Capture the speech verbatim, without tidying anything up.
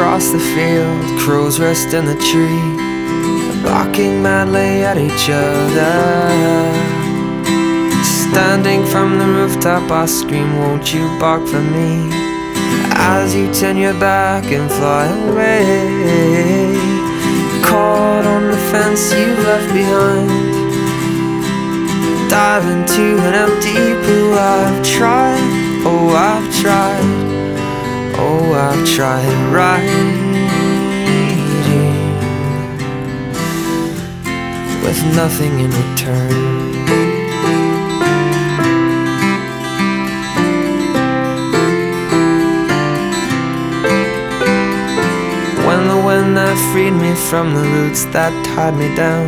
across the field, crows rest in the tree, barking madly at each other. Standing from the rooftop I scream, won't you bark for me, as you turn your back and fly away. Caught on the fence you left behind, dive into an empty pool. I've tried, oh I've tried, oh I've tried writing with nothing in return. When the wind that freed me from the roots that tied me down